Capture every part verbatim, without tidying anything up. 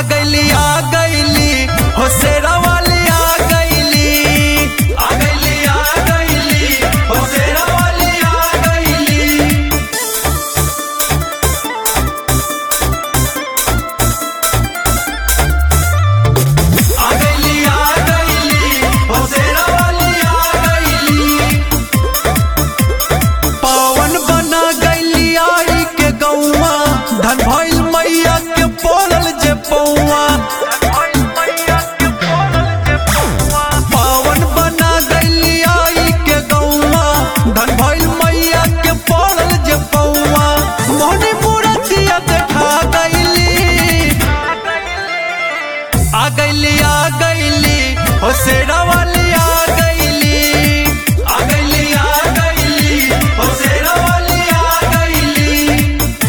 गईली आ गईली हो शेरा वाली आ गईली आ गईली आ गईली हो शेरा वाली आ गईली आ गईली आ गईली हो शेरा वाली आ गईली पावन बना गईली आई के गौवा धन भइल मैया के पड़ल जे पौआ पावन बना गईली आई के गौवा धन भइल मैया के पड़ल जे पौआ मोहनी मूर्तिया देखा गईली आ गईली आ गईली हो शेरा वाली आ गईली आ गईली आ गईली हो शेरा वाली आ गईली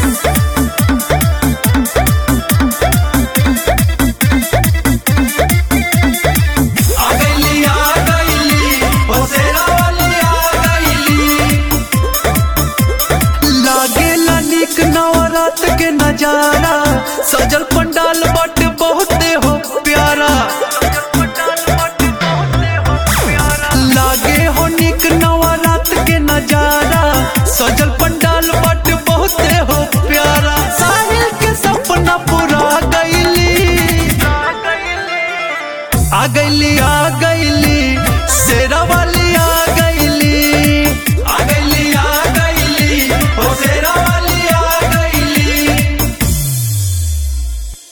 आ गईली आ गईली हो शेरा वाली आ गईली लागेला नीक नवरात के नजारा सजल पंडाल बाटे बहुते हो प्यारा लागे हो नीक नवरात के नजारा सजल पंडाल बाटे बहुते हो प्यारा साहिल के सपना पूरा गईली आ गईली आ गईली